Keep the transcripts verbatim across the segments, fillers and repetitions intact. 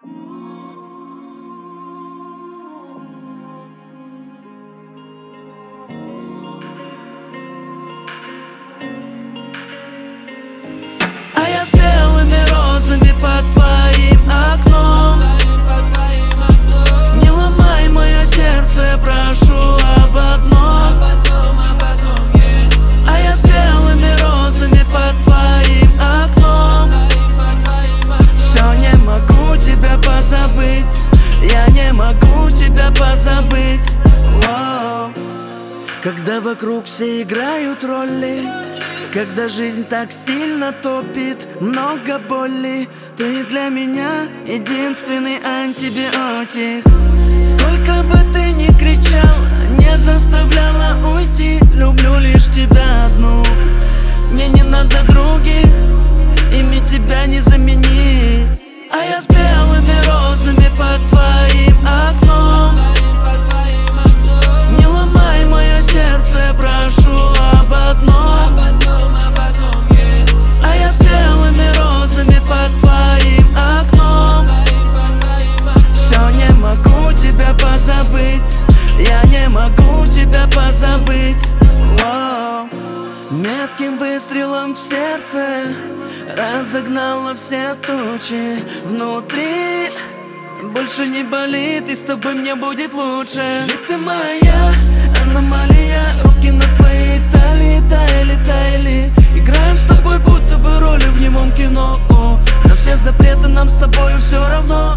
А я с белыми розами под твоим окном. Не ломай мое сердце, прошу об одном. А я с белыми розами под твоим окном. Все, не могу тебя позабыть, я не могу тебя позабыть. Воу. Когда вокруг все играют роли, когда жизнь так сильно топит, много боли, ты для меня единственный антибиотик. Сколько бы ты ни кричал, не заставляла уйти, люблю лишь тебя одну. Мне не надо других, ими тебя не заменить. А я с белыми розами под твоим окном. Не ломай мое сердце, прошу об одном. А я с белыми розами под твоим окном. Все, не могу тебя позабыть, я не могу тебя позабыть. Воу. Метким выстрелом в сердце разогнала все тучи внутри. Больше не болит, и с тобой мне будет лучше. Ведь ты моя аномалия, руки на твоей талии таяли, таяли. Играем с тобой будто бы роли в немом кино. На все запреты нам с тобою все равно.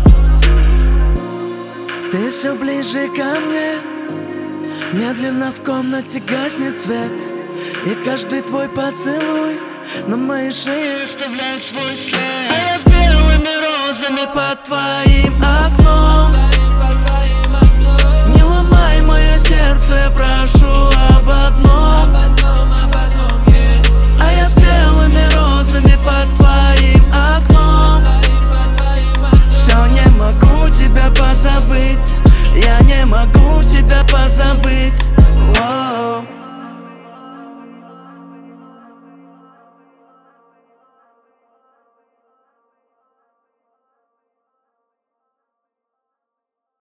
Ты все ближе ко мне, медленно в комнате гаснет свет. И каждый твой поцелуй на моей шее оставляет свой след. А я с белыми розами под твоим окном. Не ломай мое сердце, прошу